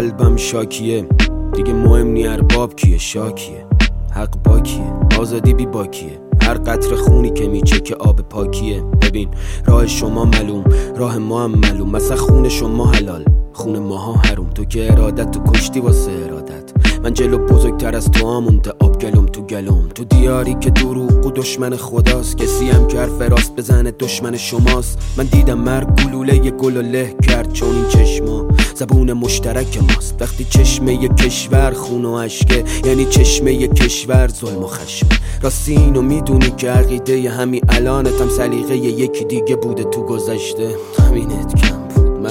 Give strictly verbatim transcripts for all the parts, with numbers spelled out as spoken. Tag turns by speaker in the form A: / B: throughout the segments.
A: قلبم شاکیه، دیگه مهم نی ارباب کیه، شاکیه حق باکیه، آزادی بی باکیه، هر قطر خونی که میچه که آب پاکیه. ببین راه شما معلوم، راه ما هم معلوم، مثلا خون شما حلال، خون ماها حروم. تو که ارادت تو کشتی واسه ارادت، من جلو بزرگتر از تو آمونده آب گلوم تو گلوم. تو دیاری که دروغ و دشمن خداست، کسی هم که حرف راست بزنه دشمن شماست. من دیدم مرگ گلوله ی گل و له کرد، چون این چشما زبون مشترک ماست. وقتی چشمه ی کشور خون و عشقه، یعنی چشمه ی کشور ظلم و خشم. راستی اینو میدونی که عقیده ی همین الانتم سلیقه ی یکی دیگه بوده تو گذشته. همینت کم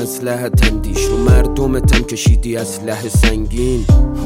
A: مصلحتم دیش رو مردمتم کشیدی اسلحه سنگین.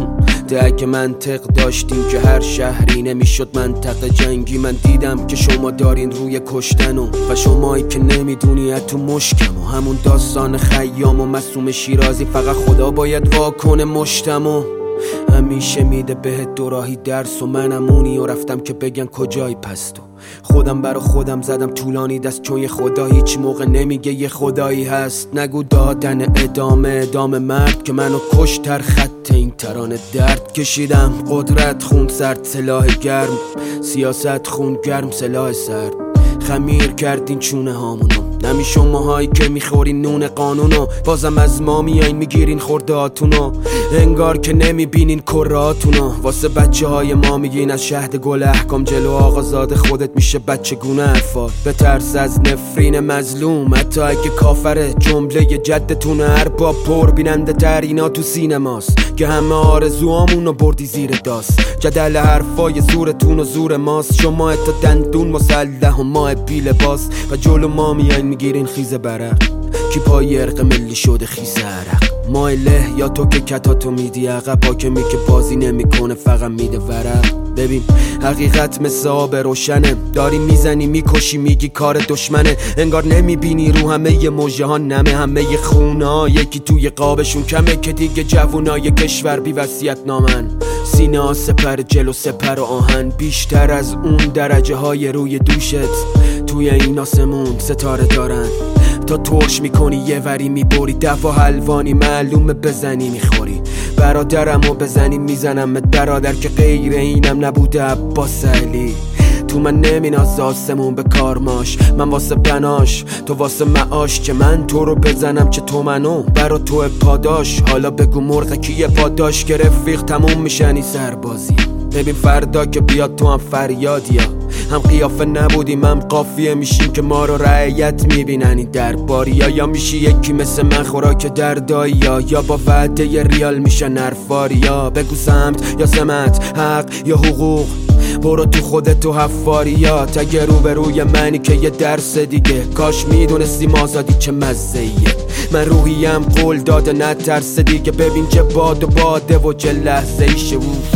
A: ده اگه منطق داشتیم که هر شهری نمیشد منطقه جنگی. من دیدم که شما دارین روی کشتنو و شمایی که نمیدونی تو مشکم و همون داستان خیام و معصوم شیرازی. فقط خدا باید واکنه مشتمو، همیشه میده بهت دوراهی درس و منم اونی و رفتم که بگن کجایی پس تو. خودم برا خودم زدم طولانی دست، چون یه خدا هیچ موقع نمیگه یه خدایی هست. نگو دادن ادامه ادامه مرد که منو کشتر خط این ترانه درد کشیدم. قدرت خون سرد سلاح گرم، سیاست خون گرم سلاح سرد. خمیر کردین چونه هامونو، نمی شماهایی که میخورین نون قانونو. بازم از ما میاین میگیرین خوردهاتونو، انگار که نمیبینین کرهاتونو. واسه بچه های ما میگین از شهد گل احکام، جلو آقازاده خودت میشه بچه گونه حرفات. به ترس از نفرین مظلوم، حتی اگه کافره جمله جدتون ارباب پر بیننده تر اینا تو سینماست که همه آرزوامونو بردی زیر داست. جدل حرفای زورتون و زور ماست، شما تا دندون مسلح و ما بی لباس و جلو ما میاین میگیرین خیز برق. کی پای ارق ملی شده خیز عرق، مایله یا تو که کتاتو میدی عقب. حاکمی که بازی نمیکنه فقط میده ورق. ببین حقیقت مثل آب روشنه، داری میزنی میکشی میگی کار دشمنه. انگار نمیبینی رو همه ی موجه ها نمه، همه ی خونه ها یکی توی قابشون کمه. که دیگه جوونای کشور بی وصیت نامن، سینه ها سپر جلو سپر و آهن. بیشتر از اون درجه های روی دوشت توی این آسمون ستاره دارن. تا ترش میکنی یه وری میبری، دفع حلوانی معلومه بزنی میخوری. برادرمو بزنی میزنمت برادر، که غیر اینم نبوده عباس علی. تو من نمیناز آسمون به کارماش، من واسه بناش تو واسه معاش. که من تو رو بزنم چه تو منو برا تو پاداش. حالا بگو مرغ کیه پاداش، که رفیق تموم میشنی سربازی. ببین فردا که بیاد تو هم فریادیا، هم قیافه نبودیم هم قافیه میشیم که ما رو رعیت میبینن این درباریا. یا میشی یکی مثل من خوراک دردایی، یا یا با وعده ی ریال میشن حرفاریا. بگو سمت یا سمت، حق یا حقوق، برو تو خودت و حفاریات. اگه رو به روی منی که یه درس دیگه، کاش میدونستیم آزادی چه مزهیه. من روحیم قول داده نترس دیگه، ببین چه باد و باده و چه لحظه ایشه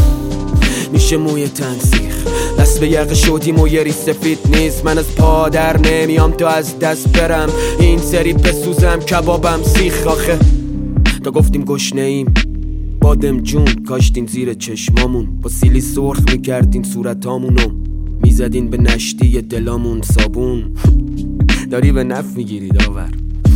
A: میشه موی تنسیخ. دست به یقه شدیم و یه ری سفید نیست. من از پادر نمیام تا از دست برم، این سری بسوزم کبابم سیخ. آخه تا گفتیم گشنه ایم بادم جون، کاشتین زیر چشمامون با سیلی سرخ میکردین صورتامونو، میزدین به نشتی دلامون صابون. داری به نف میگیری داور،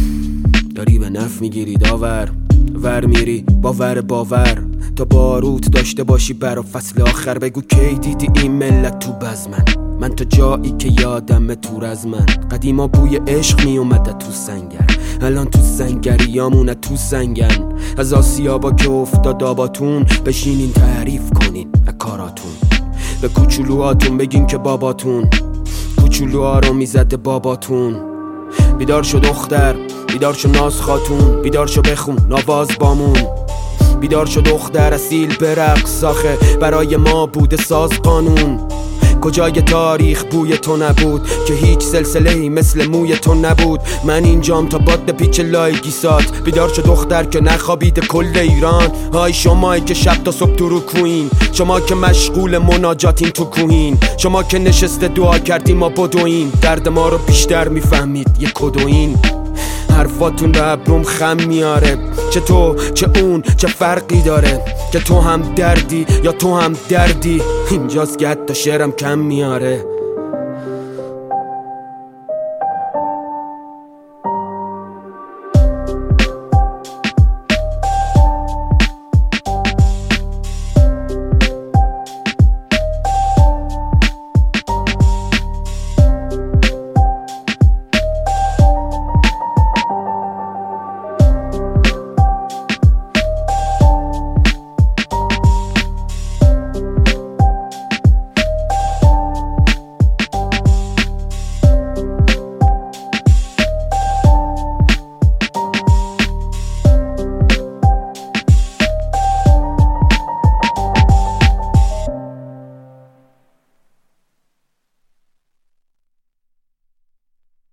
A: داری به نف میگیری داور. ور میری باور باور تا باروت داشته باشی برا فصل آخر. بگو کی دیدی این ملت تو بزمن، من تا جایی که یادم تو رزمن. قدیما بوی عشق می اومده تو سنگر، الان تو سنگریامونه تو سنگن. از آسیابا که افتاد آباتون، بشینین تعریف کنین از کاراتون. به کوچولوهاتون بگین که باباتون کوچولوها رو میزده باباتون. بیدار شو دختر، بیدار شو ناز خاتون، بیدار شو بخون نواز بامون. بیدار شو دختر اصیل برقص، آخه برای ما بوده ساز قانون. کجای تاریخ بوی تو نبود که هیچ سلسله‌ای مثل موی تو نبود. من اینجام تا باد پیچ لایگی سات. بیدار شو دختر که نخوابیده کل ایران. های شمایی که شب تا صبح تو رو کوین، شما که مشغول مناجاتین تو کوهین، شما که نشسته دعا کردین ما بدوین. درد ما رو بیشتر میفهمید یه کدوین. حرفاتون به ابروم خم میاره، چه تو چه اون چه فرقی داره. که تو هم دردی یا تو هم دردی، اینجاست که حتی شعرم کم میاره.